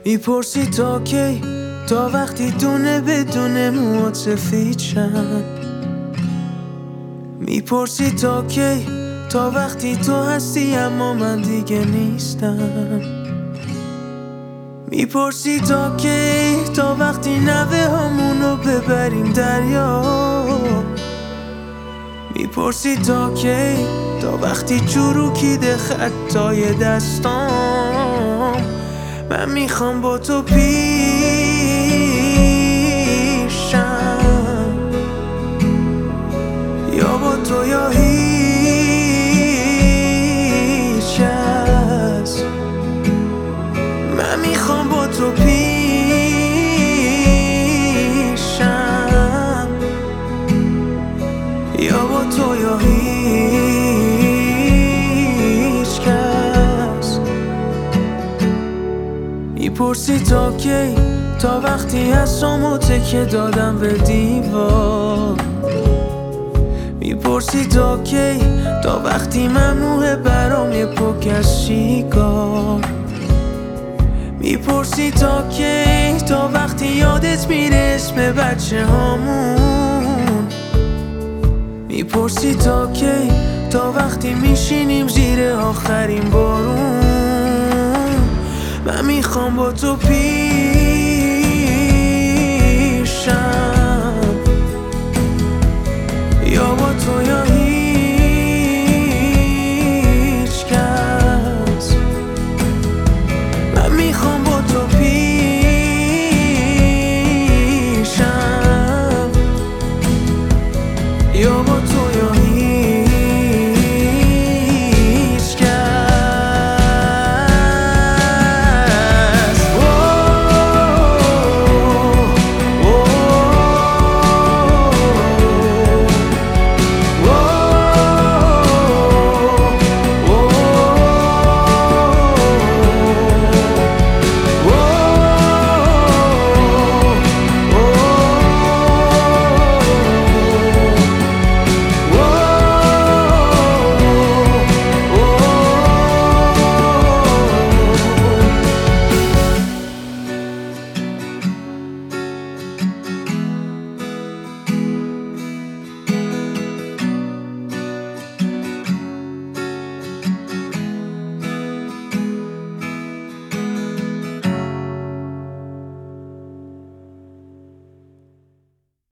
میپرسی تا کی، تا وقتی دونه بدون موهات سفید شن. میپرسی تا کی، تا وقتی تو هستی اما من دیگه نیستم. میپرسی تا کی، تا وقتی نوه همونو ببریم دریا. میپرسی تا کی، تا وقتی چروکیده خطای دستام. من میخوام با تو پیشم، یا با تو یا هیچ کس. من میخوام با تو پیشم، یا با تو یا هیچ کس. میپرسی تا کی، تا وقتی حسامو تکه دادم به دیوار. میپرسی تا کی، تا وقتی ممنوعه برام یه پک از سیگار. میپرسی تا کی، تا وقتی یادت میره اسم بچه هامون. میپرسی تا کی، تا وقتی میشینیم زیر آخرین بارون. من میخوام با تو